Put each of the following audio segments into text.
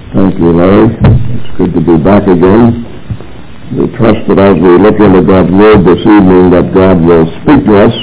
Thank you, Larry. It's good to be back again. We trust that as we look into God's Word this evening that God will speak to us.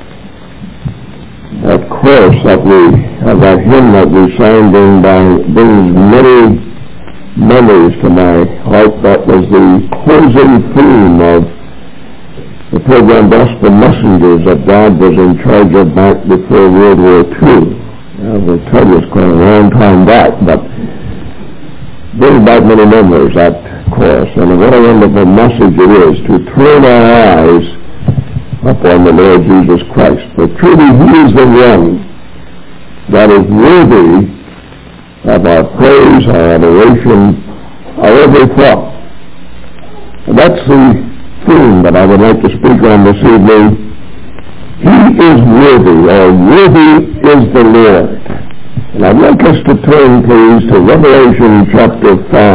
That chorus that that hymn that we sang brings many memories to my heart. That was the closing theme of the program Gospel Messengers that God was in charge of back before World War II. I will tell you it's quite a long time back, but brings back many memories, that chorus. And what a wonderful message it is to turn our eyes upon the Lord Jesus Christ. For truly He is the one that is worthy of our praise, our adoration, our every thought. And that's the theme that I would like to speak on this evening. He is worthy, or worthy is the Lord. And I'd like us to turn, please, to Revelation chapter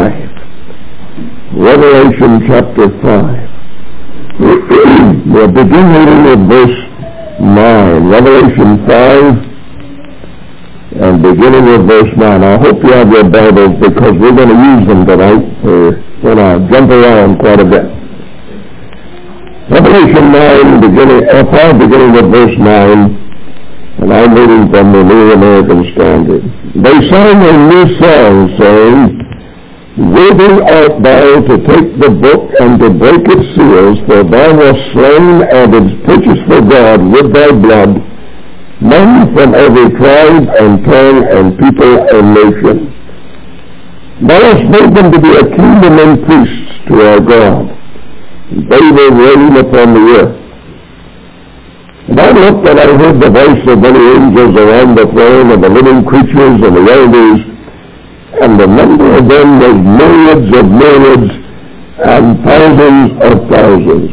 5. Revelation chapter 5. We'll begin reading with verse 9. Revelation 5, and beginning with verse 9. I hope you have your Bibles because we're going to use them tonight. We're going to jump around quite a bit. Revelation 5, beginning with verse 9. And I'm reading from the New American Standard. They sang a new song, saying, Worthy art thou to take the book and to break its seals, for thou wast slain and didst purchase for God with thy blood men from every tribe and tongue and people and nation. Thou hast made them to be a kingdom and priests to our God. They will reign upon the earth. And I looked and I heard the voice of many angels around the throne of the living creatures and the elders, and the number of them was myriads of myriads and thousands of thousands,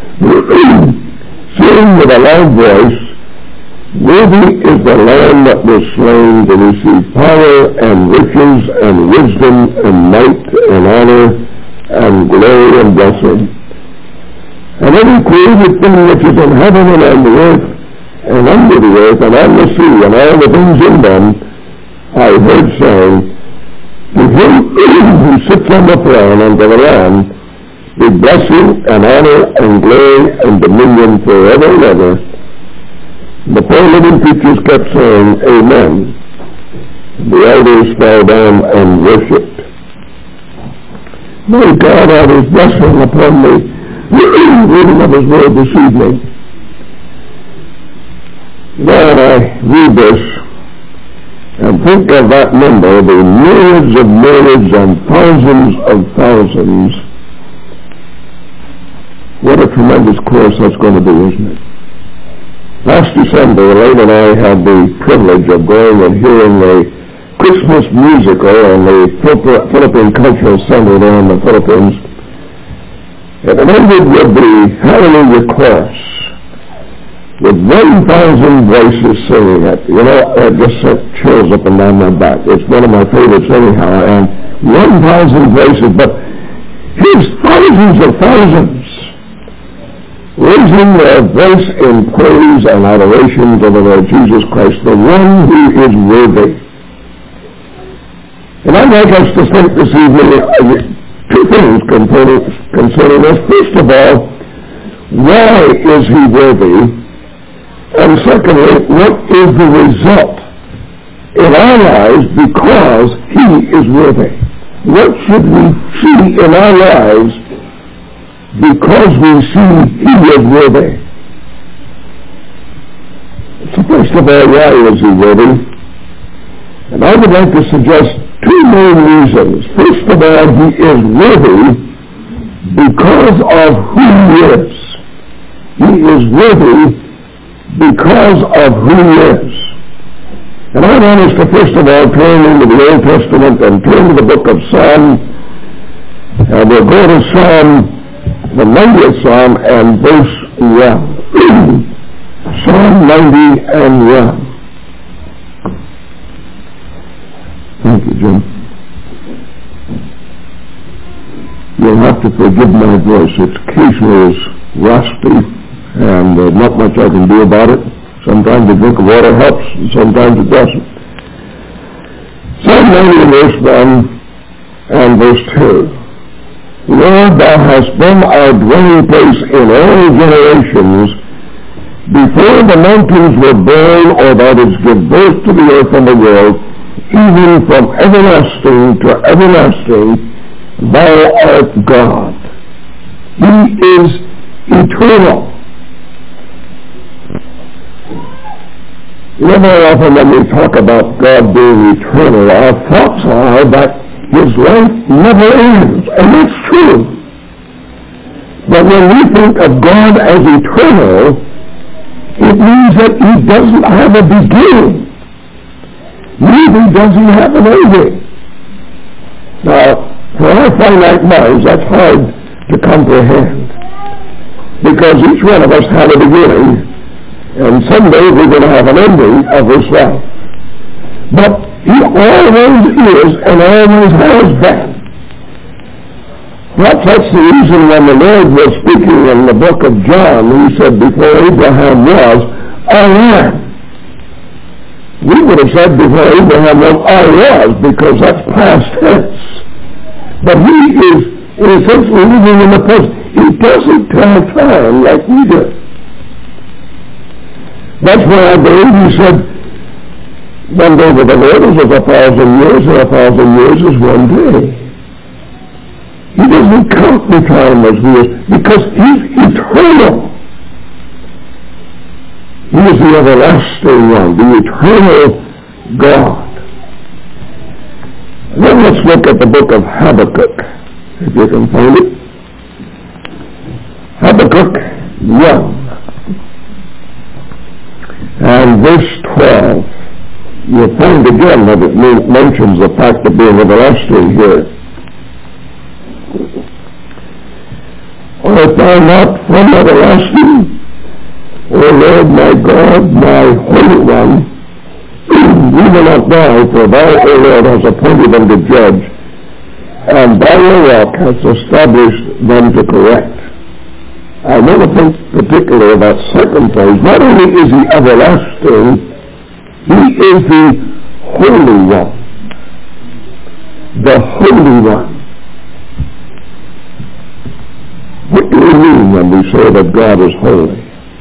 saying with a loud voice, Worthy is the Lamb that was slain to receive power and riches and wisdom and might and honor and glory and blessing. And every created thing which is in heaven and on the earth and under the earth and on the sea and all the things in them, I heard saying, To him who sits on the throne and to the Lamb be blessing and honor and glory and dominion forever and ever. The four living creatures kept saying, Amen. The elders fell down and worshipped. May God add His blessing upon the reading of His Word this evening. Now I read this and think of that number, the myriads of myriads and thousands of thousands. What a tremendous course that's going to be, isn't it? Last December, Elaine and I had the privilege of going and hearing a Christmas musical in the Philippine Cultural Center there in the Philippines. And it ended with the Hallelujah Chorus, with 1,000 voices singing it. You know, it just sent chills up and down my back. It's one of my favorites anyhow, and 1,000 voices, but here's thousands of thousands raising their voice in praise and adoration to the Lord Jesus Christ, the one who is worthy. And I'd like us to think this evening two things concerning this. First of all, why is He worthy? And secondly, what is the result in our lives because He is worthy? What should we see in our lives because we see He is worthy? So first of all, why is He worthy? And I would like to suggest two main reasons. First of all, He is worthy because of who He is. He is worthy because of who He is. And I want us to first of all turn into the Old Testament and turn to the book of Psalm. And we'll go to the 90th Psalm and verse 1. Psalm 90 and 1. Thank you, Jim. You'll have to forgive my voice. It occasionally is raspy, and there's not much I can do about it. Sometimes a drink of water helps, and sometimes it doesn't. Psalm 90 verse 1, and verse 2. Lord, thou hast been our dwelling place in all generations. Before the mountains were born, or thou didst give birth to the earth and the world, even from everlasting to everlasting, thou art God. He is eternal. Very often when we talk about God being eternal, our thoughts are that His life never ends, and that's true. But when we think of God as eternal, it means that He doesn't have a beginning. Neither does He have an ending. Now, for our finite minds, that's hard to comprehend, because each one of us had a beginning, and someday we're going to have an ending of this life. But He always is and always has been. Perhaps that's the reason when the Lord was speaking in the book of John, He said, before Abraham was, I am. We would have said before Abraham was, I was, because that's past tense. But He is essentially living in the present. He doesn't tell time like we do. That's why I believe He said, one day with the Lord is 1,000 years, and 1,000 years is one day. He doesn't count the time as we is, because He's eternal. He is the everlasting one, the eternal God. Then let's look at the book of Habakkuk, if you can find it. Habakkuk 1 and verse 12. You'll find again that it mentions the fact of being everlasting here. Art thou not from everlasting, O Lord my God, my Holy One? Even not thou, for thou, O Lord, hast appointed them to judge, and thou, O rock, hast established them to correct. I want to think particularly of that second phrase. Not only is He everlasting, He is the Holy One. The Holy One. What do we mean when we say that God is holy?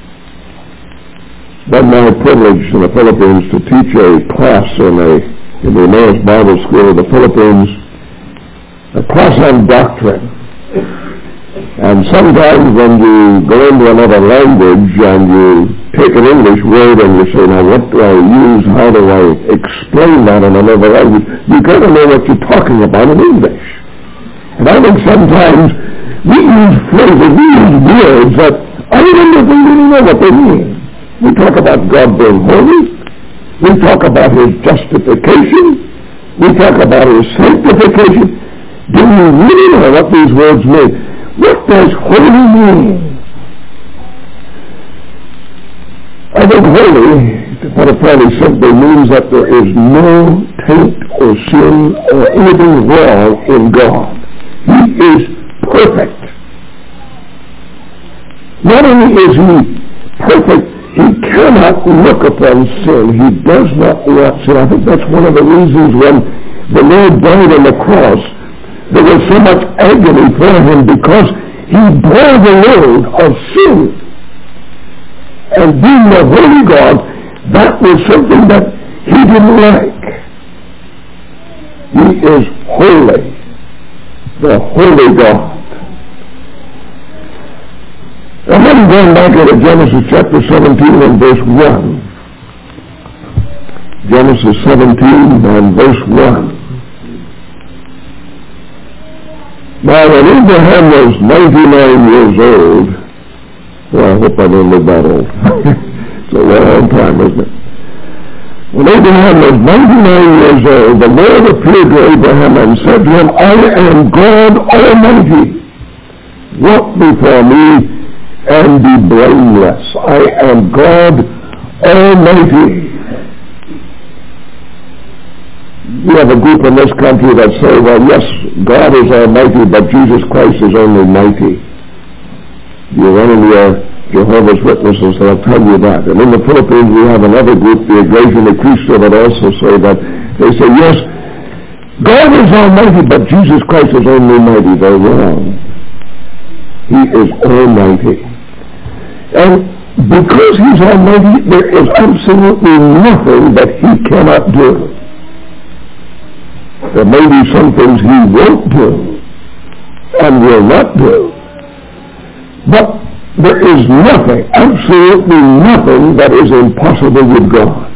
It's been my privilege in the Philippines to teach a class in the Emmaus Bible School of the Philippines, a class on doctrine. And sometimes when you go into another language and you take an English word and you say, now what do I use, how do I explain that in another language, you've got to know what you're talking about in English. And I think sometimes we use phrases, we use words that I don't know if we really know what they mean. We talk about God being holy, we talk about His justification, we talk about His sanctification. Do we really know what these words mean? What does holy mean? I think holy, to put it fairly simply, means that there is no taint or sin or anything wrong in God. He is perfect. Not only is He perfect, He cannot look upon sin. He does not want sin. I think that's one of the reasons when the Lord died on the cross, there was so much agony for Him, because He bore the load of sin. And being the holy God, that was something that He didn't like. He is holy, the holy God. And then going back into Genesis chapter 17 and verse 1. Genesis 17 and verse 1. Now, when Abraham was 99 years old, well, I hope I don't live that old. It's a long time, isn't it? When Abraham was 99 years old, the Lord appeared to Abraham and said to him, I am God Almighty. Walk before me and be blameless. I am God Almighty. We have a group in this country that say, well, yes, God is almighty, but Jesus Christ is only mighty. You run into your Jehovah's Witnesses, they'll tell you that. And in the Philippines, we have another group, the Iglesia de Cristo, that also say that. They say, yes, God is almighty, but Jesus Christ is only mighty. They're wrong. He is almighty. And because he's almighty, there is absolutely nothing that he cannot do. There may be some things he won't do and will not do. But there is nothing, absolutely nothing, that is impossible with God.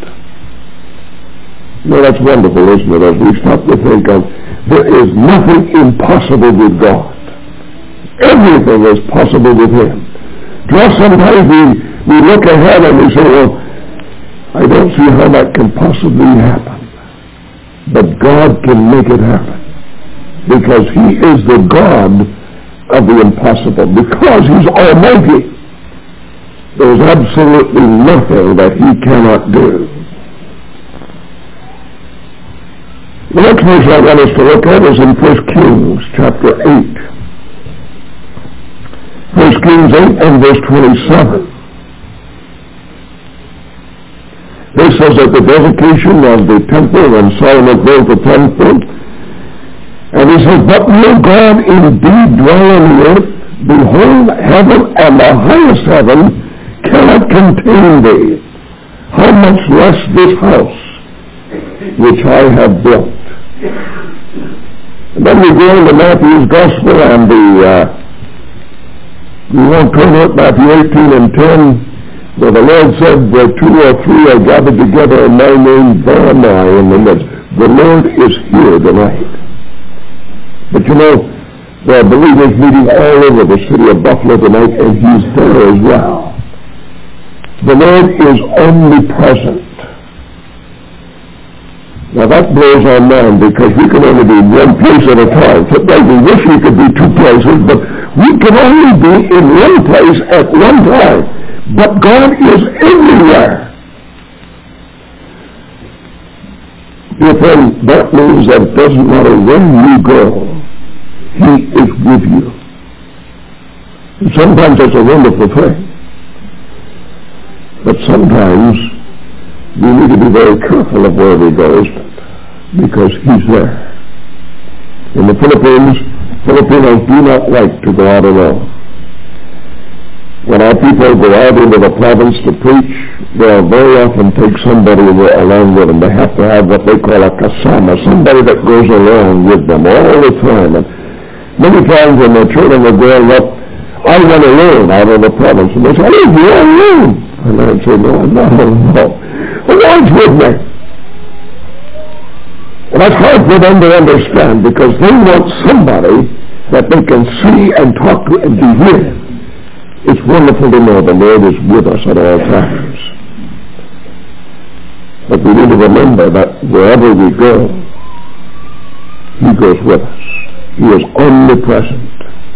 Now that's wonderful, isn't it? As we stop to think of, there is nothing impossible with God. Everything is possible with him. To us, sometimes we look ahead and we say, well, I don't see how that can possibly happen. But God can make it happen. Because he is the God of the impossible. Because he's almighty, there's absolutely nothing that he cannot do. The next verse I want us to look at is in 1 Kings chapter 8. 1 Kings 8 and verse 27. This says at the dedication of the temple when Solomon built the temple, and he says, but will God indeed dwell on the earth? Behold, heaven and the highest heaven cannot contain thee. How much less this house which I have built. And then we go into Matthew's Gospel and we won't turn it, Matthew 18 and 10, where the Lord said, where two or three are gathered together in my name, there am I in the midst. The Lord is here tonight. But you know, there are believers meeting all over the city of Buffalo tonight, and he's there as well. The Lord is omnipresent. Now that blows our mind because we can only be in one place at a time. Sometimes we wish we could be two places, but we can only be in one place at one time. But God is everywhere. Dear friend, that means that it doesn't matter where you go, he is with you. And sometimes that's a wonderful thing. But sometimes we need to be very careful of where we go, isn't it? Because he's there. In the Philippines, Filipinos do not like to go out alone. When our people go out into the province to preach, they'll very often take somebody along with them. They have to have what they call a kasama, somebody that goes along with them all the time. And many times when the children are growing up, I went alone out of the province, and they say, "Hey, you're alone." And I'd say, "No, I'm not alone. The Lord's with me." And that's hard for them to understand because they want somebody that they can see and talk to and be with. It's wonderful to know the Lord is with us at all times. But we need to remember that wherever we go, he goes with us. He is omnipresent.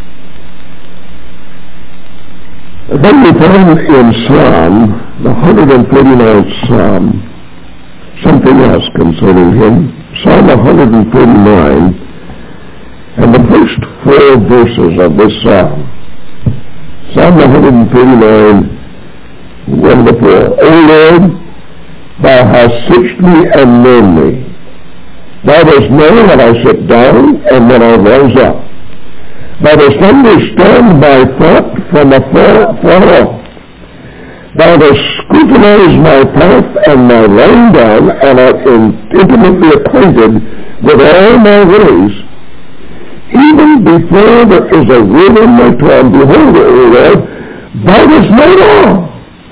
And then we find in Psalm, the 139th Psalm, something else concerning him. Psalm 139, and the first 4 verses of this Psalm. Psalm 139, 1-4. O Lord, thou hast searched me and known me. Thou dost know when I sit down and when I rise up. Thou dost understand my thought from afar off. Thou dost scrutinize my path and my lying down, and art intimately acquainted with all my ways. Even before there is a word in my tongue, behold, O Lord, thou dost know all.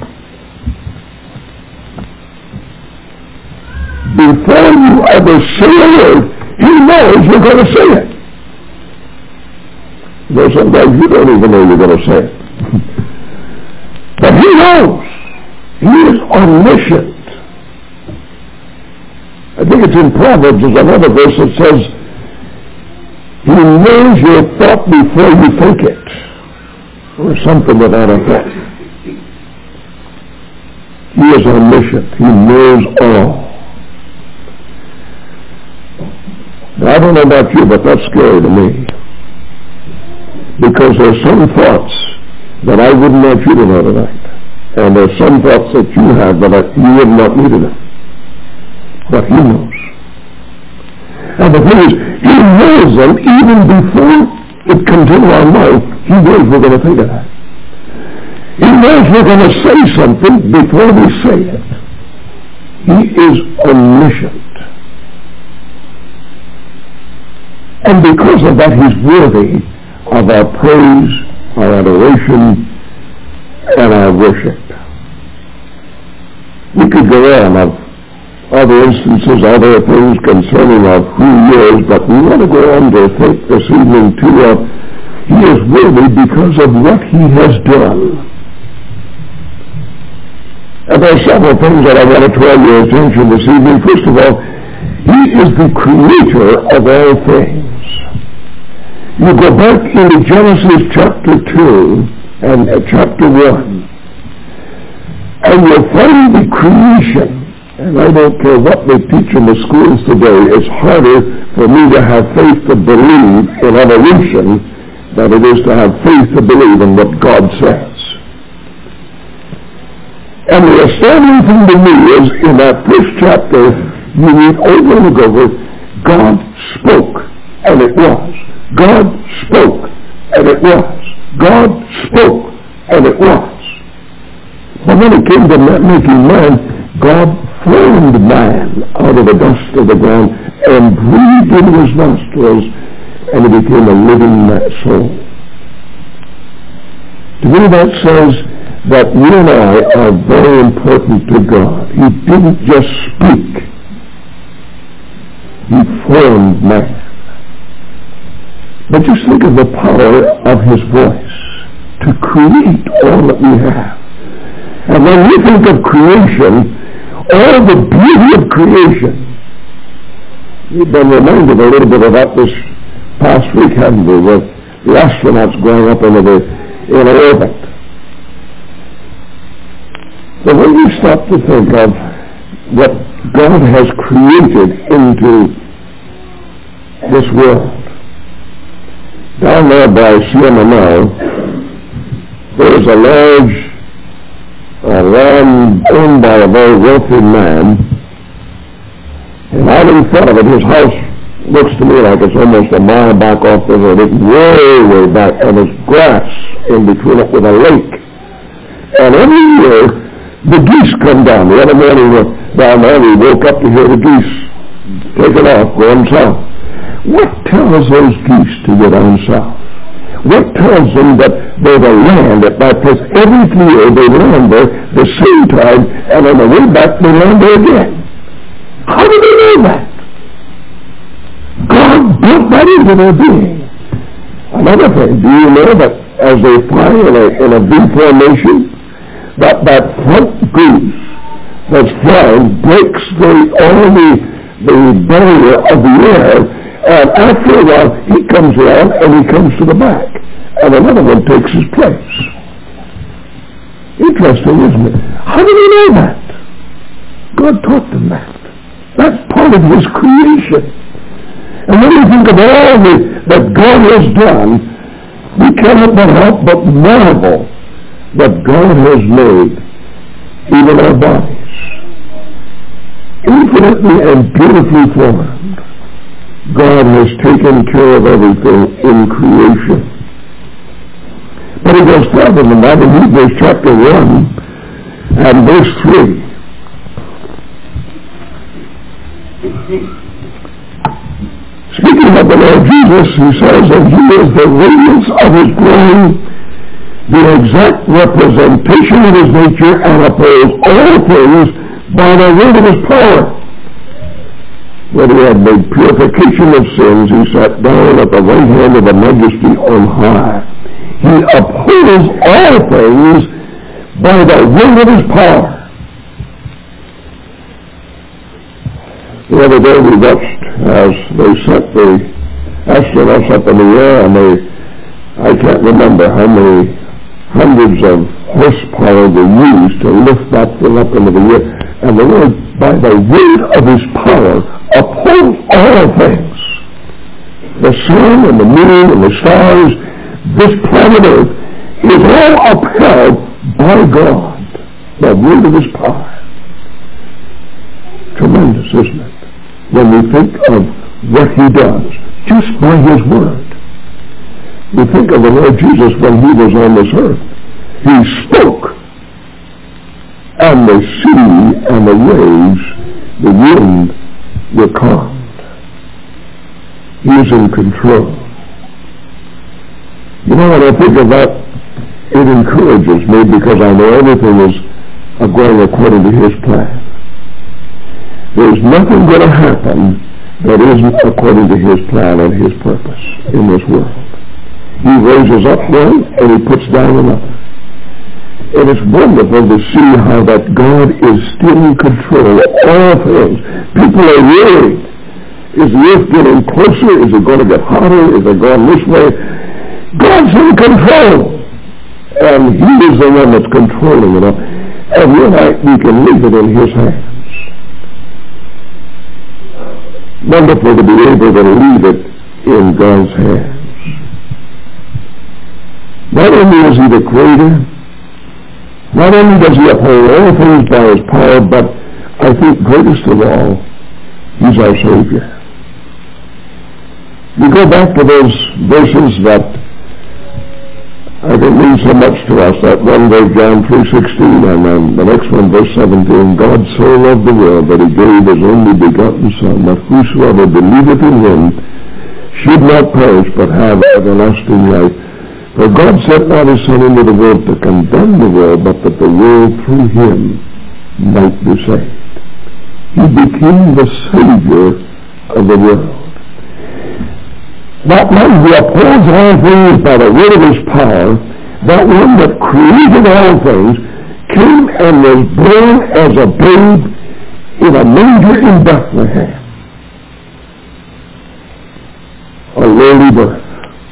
Before you ever say a word, he knows you're going to say it. Though sometimes you don't even know you're going to say it. But he knows. He is omniscient. I think it's in Proverbs, there's another verse that says, he knows your thought before you think it. Or something to that effect. He is omniscient. He knows all. Now, I don't know about you, but that's scary to me. Because there's some thoughts that I wouldn't want you to know tonight. And there's some thoughts that you have that you would not need to know. But he knows. And the thing is, he knows them even before it comes into our mouth. He knows we're going to think of that. He knows we're going to say something before we say it. He is omniscient. And because of that, he's worthy of our praise, our adoration, and our worship. We could go on of other instances, other things concerning of who he is, but we want to go on to think this evening too of he is worthy because of what he has done. And there are several things that I want to draw your attention this evening. First of all, he is the creator of all things. You go back into Genesis chapter 2 and chapter 1, and you'll find the creation. And I don't care what they teach in the schools today, it's harder for me to have faith to believe in evolution than it is to have faith to believe in what God says. And the astounding thing to me is, in that first chapter, you read over and over, God spoke, and it was. God spoke, and it was. God spoke, and it was. But when it came to making man, God formed man out of the dust of the ground and breathed into his nostrils, and he became a living soul. To me, that says that you and I are very important to God. He didn't just speak. He formed man. But just think of the power of his voice to create all that we have. And when we think of creation, all the beauty of creation, we've been reminded a little bit about this past week, haven't we, with the astronauts going up in orbit. But when you stop to think of what God has created into this world, down there by CMML, there is a large land owned by a very wealthy man, and out in front of it, his house looks to me like it's almost a mile back off the road. It's way, way back, and there's grass in between it with a lake. And every year, the geese come down. The other morning we were down there, we woke up to hear the geese taking off, going south. What tells those geese to go down south? What tells them that they're the land that because every year they land there the same time, and on the way back they land there again? How do they know that? God built that into their being. Another thing, do you know that as they fly in a V formation, that front goose that's flying breaks all the barrier of the air, and after a while he comes around and he comes to the back, and another one takes his place. Interesting, isn't it? How do they know that? God taught them that. That's part of his creation. And when we think of all that God has done, we cannot but help but marvel that God has made even our bodies infinitely and beautifully formed. God has taken care of everything in creation. But he goes further than that in Hebrews chapter 1 and verse 3. Speaking of the Lord Jesus, he says that he is the radiance of his glory, the exact representation of his nature, and upholds all things by the word of his power. When he had made purification of sins, he sat down at the right hand of the Majesty on high. He upholds all things by the word of his power. The other day we watched as they sent the astronauts up in the air, and I can't remember how many hundreds of horsepower they used to lift that thing up into the air. And the Lord, by the word of his power, upholds all things. The sun and the moon and the stars, this planet Earth, is all upheld by God, the word of his power. Tremendous, isn't it? When we think of what he does just by his word. We think of the Lord Jesus when he was on this earth. He spoke, and the sea and the waves, the wind, were calmed. He is in control. You know, when I think of that, it encourages me because I know everything is going according to his plan. There's nothing going to happen that isn't according to his plan and his purpose in this world. He raises up one and he puts down another. And it's wonderful to see how that God is still in control of all things. People are worried. Is the earth getting closer? Is it going to get hotter? Is it going this way? God's in control. And he is the one that's controlling it all. And we can leave it in his hands. Wonderful to be able to leave it in God's hands. Not only is he the creator, not only does he uphold all things by his power, but I think greatest of all, he's our Savior. We go back to those verses that I think mean so much to us. That one verse, John 3:16, and then the next one, verse 17. God so loved the world that he gave his only begotten Son, that whosoever believeth in him should not perish, but have everlasting life. For God sent not his Son into the world to condemn the world, but that the world through him might be saved. He became the Savior of the world. That one who upholds all things by the word of his power, that one that created all things, came and was born as a babe in a manger in Bethlehem. A lowly birth.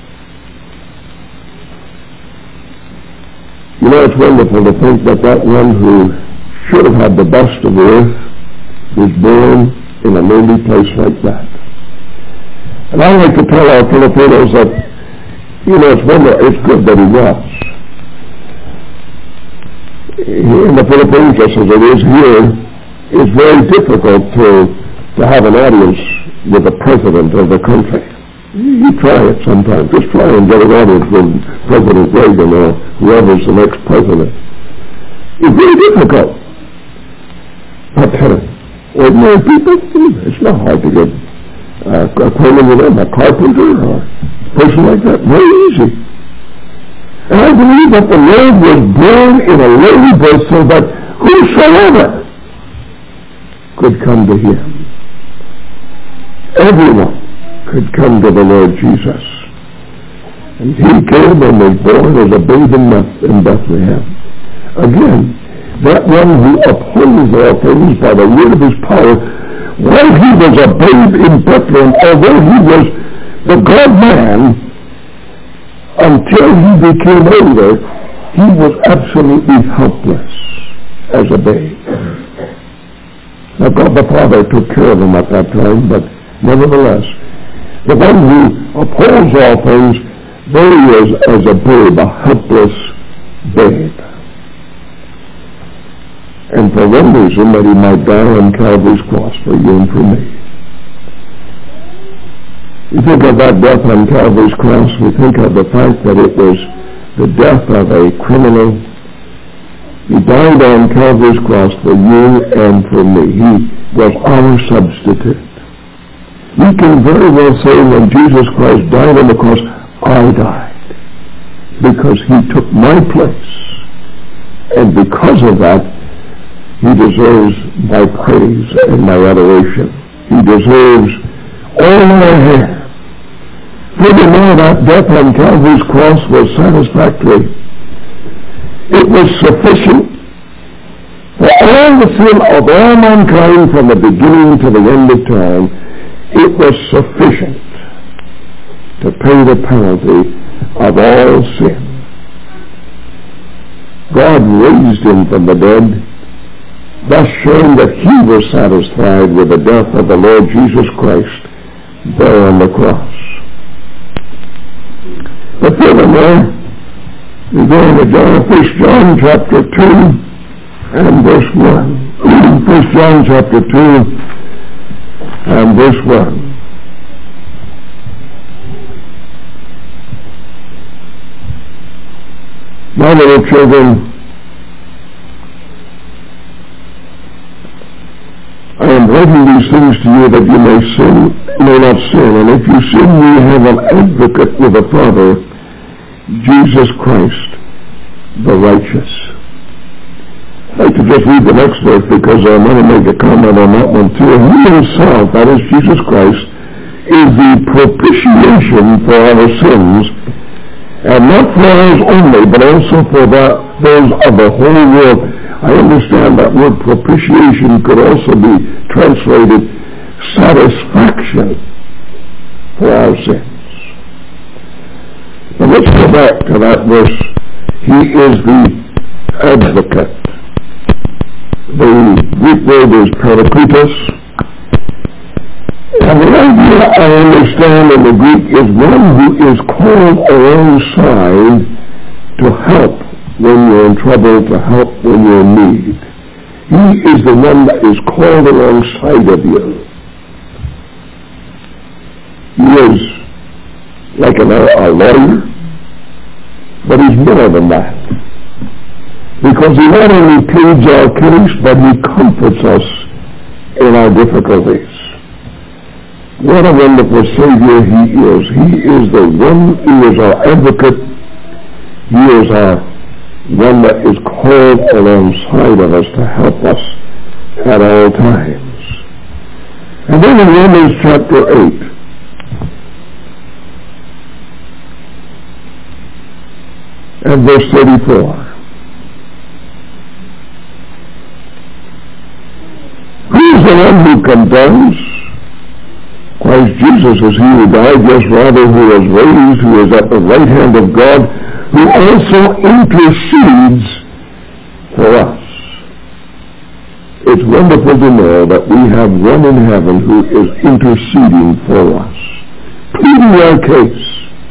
You know, it's wonderful to think that that one who should have had the best of the earth was born in a lowly place like that. And I like to tell our Filipinos that, it's good that he was. In the Philippines, just as it is here, it's very difficult to have an audience with the president of the country. You try it sometimes. Just try and get an audience with President Reagan or whoever's the next president. It's very difficult. But ordinary people, it's not hard to get acquainted with them, a carpenter or a person like that. Very easy. And I believe that the Lord was born in a lowly birth so that whosoever could come to him. Everyone could come to the Lord Jesus. And he came and was born as a babe in Bethlehem. Again, that one who upholds all things by the word of his power, while he was a babe in Bethlehem, although he was the God-man, until he became older, he was absolutely helpless as a babe. Now God the Father took care of him at that time, but nevertheless, the one who upholds all things, there he is as a babe, a helpless babe. And for one reason, that he might die on Calvary's cross for you and for me. We think of that death on Calvary's cross, we think of the fact that it was the death of a criminal. He died on Calvary's cross for you and for me. He was our substitute. We can very well say when Jesus Christ died on the cross, I died, because he took my place. And because of that, he deserves my praise and my adoration. He deserves all my hair. Furthermore, that death on Calvary's cross was satisfactory. It was sufficient for all the sin of all mankind from the beginning to the end of time. It was sufficient to pay the penalty of all sin. God raised him from the dead, thus showing that he was satisfied with the death of the Lord Jesus Christ there on the cross. But furthermore, we go into 1 John chapter 2 and verse 1. 1 John chapter 2 and verse 1. My little children, I am writing these things to you that you may not sin. And if you sin, we have an advocate with the Father, Jesus Christ, the righteous. I'd like to just read the next verse because I want to make a comment on that one too. He himself, that is Jesus Christ, is the propitiation for our sins, and not for ours only, but also for those of the whole world. I understand that word propitiation could also be translated satisfaction for our sins. But let's go back to that verse. He is the advocate. The Greek word is parakletos. And the idea I understand in the Greek is one who is called alongside to help when you're in trouble, to help when you're in need. He is the one that is called alongside of you. He is like a lawyer, but he's more than that. Because he not only pleads our case, but he comforts us in our difficulties. What a wonderful Savior he is. He is the one who is our advocate. He is our one that is called alongside of us to help us at all times. And then in Romans chapter 8, and verse 34, who is the one who condemns? Christ Jesus is he who died, yes, rather who was raised, who is at the right hand of God, who also intercedes for us. It's wonderful to know that we have one in heaven who is interceding for us, pleading our case,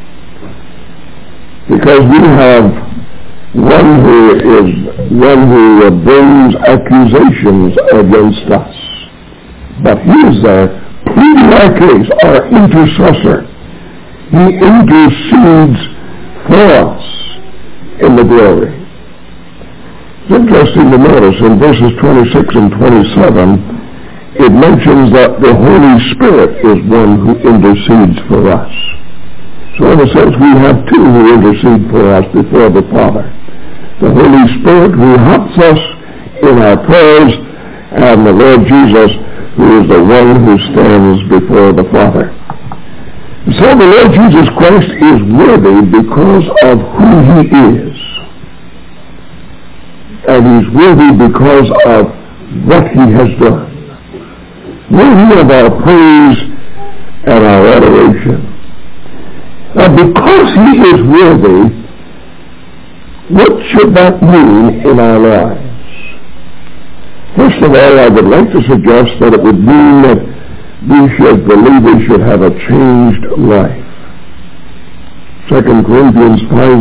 because we have one who brings accusations against us, but he is there pleading our case, our intercessor. He intercedes for us in the glory. It's interesting to notice in verses 26 and 27, it mentions that the Holy Spirit is one who intercedes for us. So in a sense, we have two who intercede for us before the Father. The Holy Spirit who helps us in our prayers, and the Lord Jesus who is the one who stands before the Father. So the Lord Jesus Christ is worthy because of who he is. And he's worthy because of what he has done. Worthy of our praise and our adoration. Now because he is worthy, what should that mean in our lives? First of all, I would like to suggest that it would mean that believers should have a changed life. 2 Corinthians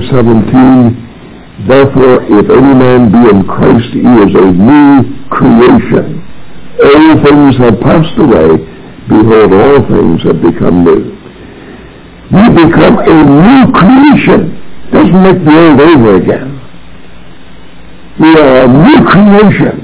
5:17, therefore, if any man be in Christ, he is a new creation. All things have passed away. Behold, all things have become new. We become a new creation. Doesn't make the old over again. We are a new creation.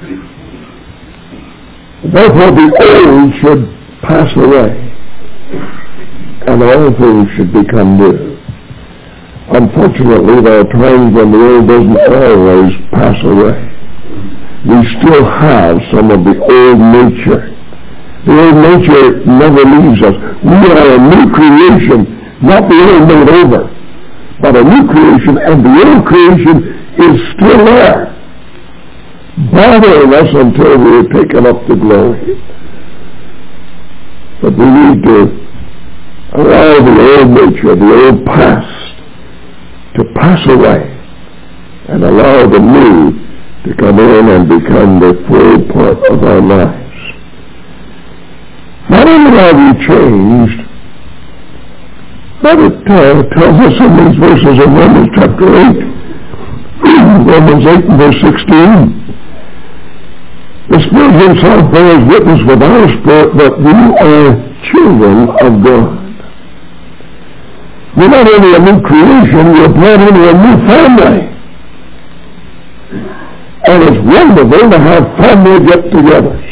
Therefore the old should pass away, and all things should become new. Unfortunately, there are times when the old doesn't always pass away. We still have some of the old nature. The old nature never leaves us. We are a new creation, not the old made over, but a new creation, and the old creation is still there, bothering us until we are taken up to glory. But we need to allow the old nature, the old past, to pass away and allow the new to come in and become the full part of our lives. Not only are we changed, but it tells us in these verses in Romans chapter 8, Romans 8 and verse 16, the Spirit himself bears witness with our spirit that we are children of God. We're not only a new creation, we're brought into a new family. And it's wonderful to have family get-togethers.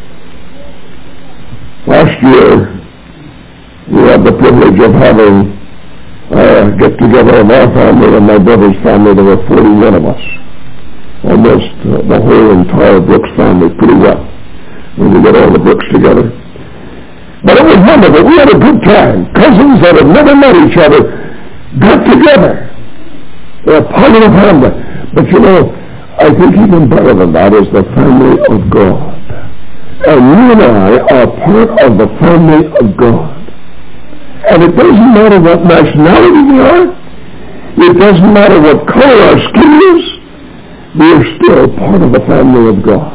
Last year, we had the privilege of having a get-together of our family and my brother's family. There were 41 of us. Almost the whole entire Brooks family, pretty well, when we get all the Brooks together. But it was wonderful. We had a good time. Cousins that had never met each other got together. They're part of the family. But you know, I think even better than that is the family of God. And you and I are part of the family of God. And it doesn't matter what nationality we are. It doesn't matter what color our skin is. We are still part of the family of God.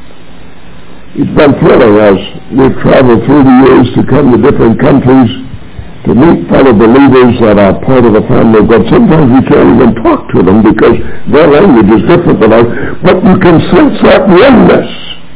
It's been thrilling as we've traveled through the years to come to different countries to meet fellow believers that are part of the family of God. Sometimes we can't even talk to them because their language is different than ours, but you can sense that oneness.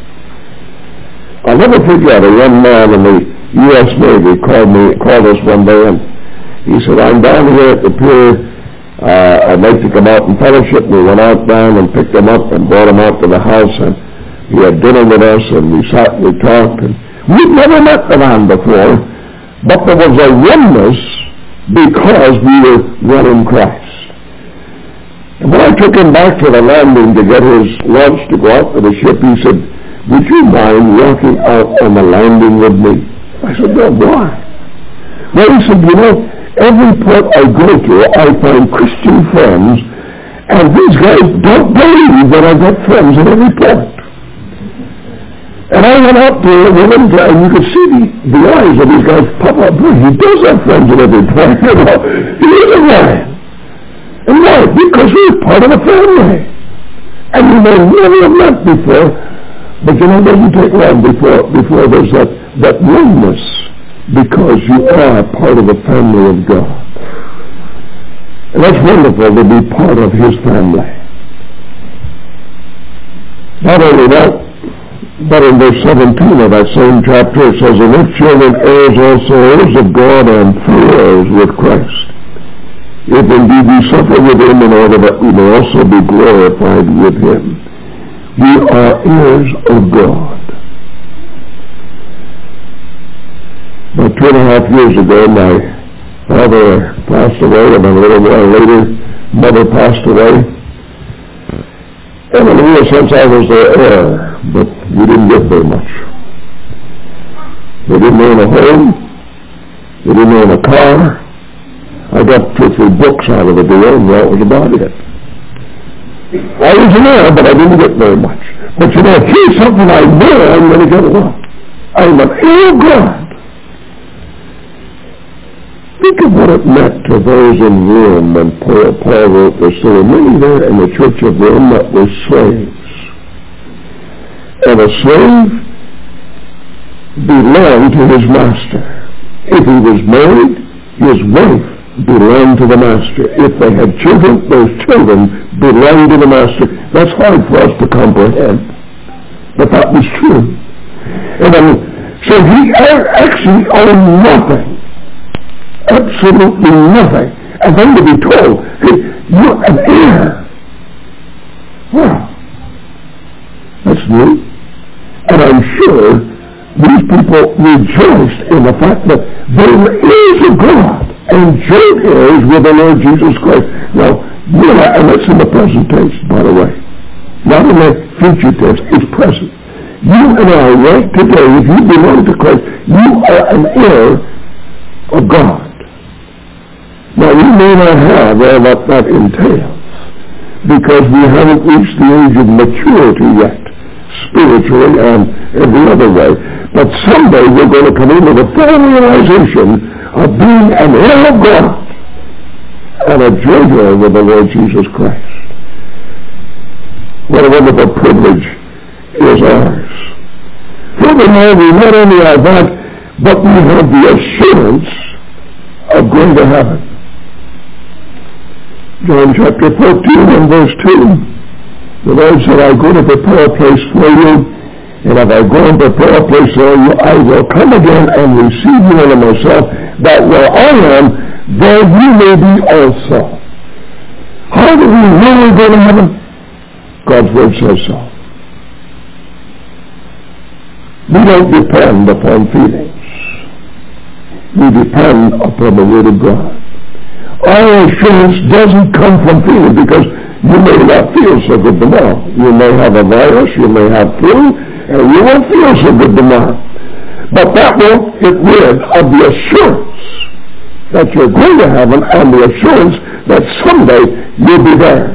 I'll never forget a young man in the U.S. Navy called us one day, and he said, I'm down here at the pier. I'd like to come out and fellowship. We went out down and picked him up and brought him out to the house, and he had dinner with us, and we sat and we talked. And we'd never met the man before, but there was a oneness because we were one in Christ. And when I took him back to the landing to get his lunch to go out to the ship, he said, would you mind walking out on the landing with me? I said, no, why? Well, he said, you know, every port I go to, I find Christian friends, and these guys don't believe that I've got friends in every port. And I went out there with him, and you could see the eyes of these guys pop up. Boy, he does have friends in every port, you know. He is a man. And why? Because we're part of the family. And you may never have met before, but you know, it doesn't take long before there's that oneness, because you are part of the family of God. And that's wonderful to be part of His family. Not only that, but in verse 17 of that same chapter it says, and if children, heirs also, heirs of God, and heirs with Christ, if indeed we suffer with Him in order that we may also be glorified with Him. We are heirs of God. About 2.5 years ago, my father passed away, and a little while later, mother passed away. And in a real sense, I was their heir, but we didn't get very much. They didn't own a home. They didn't own a car. I got 2 or 3 books out of the deal, and that was about it. I was an heir, but I didn't get very much. But you know, here's something I know I'm going to get a lot. I'm an heir of God. Think of what it meant to those in Rome when Paul wrote this. There were many there in the church of Rome that were slaves. And a slave belonged to his master. If he was married, his wife belonged to the master. If they had children, those children belonged to the master. That's hard for us to comprehend, but that was true. And so he actually owned nothing, absolutely nothing. And then to be told, hey, you're an heir. Wow, that's new. And I'm sure these people rejoiced in the fact that they were heirs of God and joint heirs with the Lord Jesus Christ. Now, you and I, and that's in the present tense, by the way. Not in the future tense, it's present. You and I, right today, if you belong to Christ, you are an heir of God. Now, you may not have all that entails, because we haven't reached the age of maturity yet, spiritually and every other way. But someday we're going to come into the full realization of being an heir of God and a joint heir with the Lord Jesus Christ. What a wonderful privilege is ours. Furthermore, we not only have that, but we have the assurance of going to heaven. John chapter 14 and verse 2, the Lord said, I go to prepare a place for you, and if I go and prepare a place for you, I will come again and receive you unto myself, that where I am, there you may be also. How do we know we're going to heaven? God's Word says so. We don't depend upon feelings. We depend upon the Word of God. Our assurance doesn't come from feeling, because you may not feel so good tomorrow. You may have a virus, you may have flu, and you won't feel so good tomorrow. But that won't get rid of the assurance that you're going to heaven and the assurance that someday you'll be there.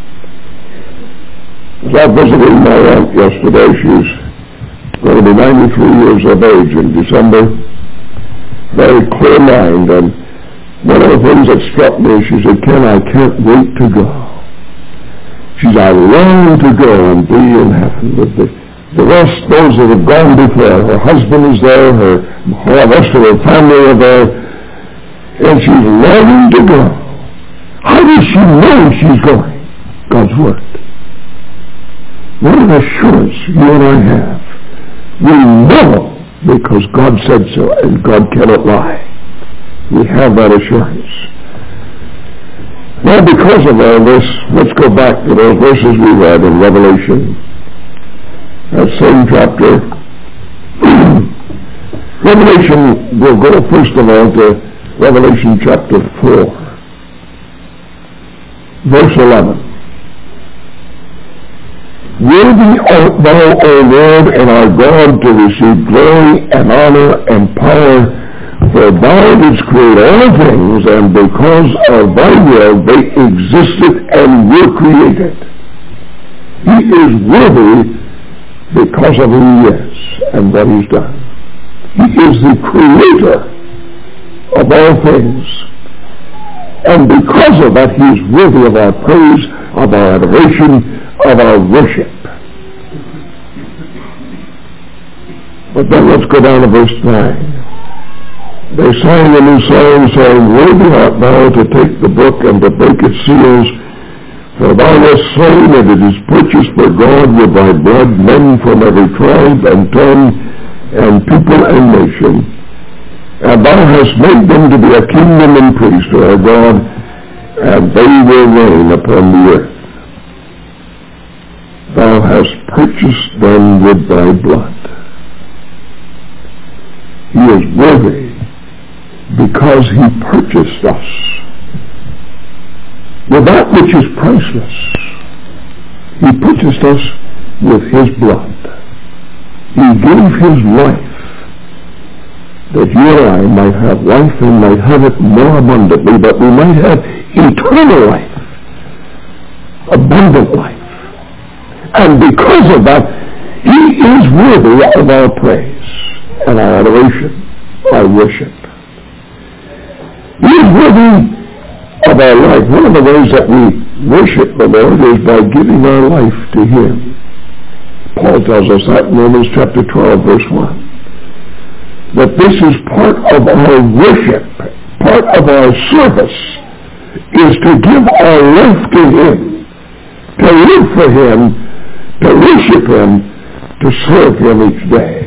As I visited my aunt yesterday, she's going to be 93 years of age in December. Very clear mind, and one of the things that struck me, she said, "Ken, I can't wait to go." She said, "I long to go and be in heaven with the rest, those that have gone before. Her husband is there, the rest of her family are there, and she's longing to go." How does she know she's going? God's Word. What an assurance you and I have. We know because God said so, and God cannot lie. We have that assurance. Now, because of all this, let's go back to those verses we read in Revelation. That same chapter. Revelation, we'll go first of all to Revelation chapter 4. Verse 11. "Worthy art thou, O Lord and our God, to receive glory and honor and power, for thou didst create all things, and because of thy will they existed and were created." He is worthy because of who he is and what he's done. He is the creator of all things. And because of that, he is worthy of our praise, of our adoration, of our worship. But then let's go down to verse 9. "They sang a new song, saying, Worthy art thou to take the book and to break its seals, for thou wast slain, and it is purchased for God with thy blood men from every tribe and tongue and people and nation. And thou hast made them to be a kingdom and priests to our God, and they will reign upon the earth. Thou hast purchased them with thy blood." He is worthy because he purchased us with that which is priceless. He purchased us with his blood. He gave his life that you and I might have life and might have it more abundantly, but we might have eternal life, abundant life. And because of that, he is worthy of our praise and our adoration, our worship. He is worthy of our life. One of the ways that we worship the Lord is by giving our life to him. Paul tells us that in Romans chapter 12, verse 1. That this is part of our worship, part of our service, is to give our life to him, to live for him, to worship him, to serve him each day.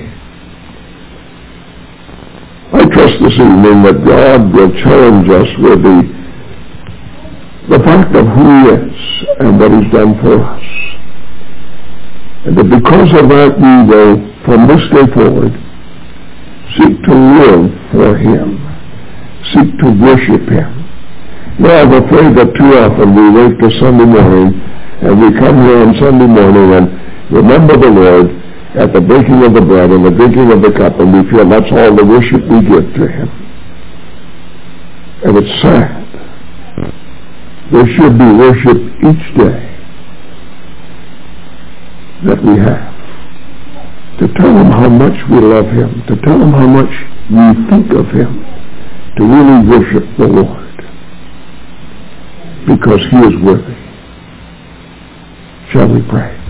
I trust this evening that God will challenge us with the fact of who he is and what he's done for us. And that because of that we will, from this day forward, seek to live for him, seek to worship him. Now, I'm afraid that too often we wait till Sunday morning, and we come here on Sunday morning and remember the Lord at the breaking of the bread and the drinking of the cup, and we feel that's all the worship we give to him. And it's sad. There should be worship each day that we have, to tell him how much we love him, to tell him how much we think of him, to really worship the Lord, because he is worthy. Shall we pray?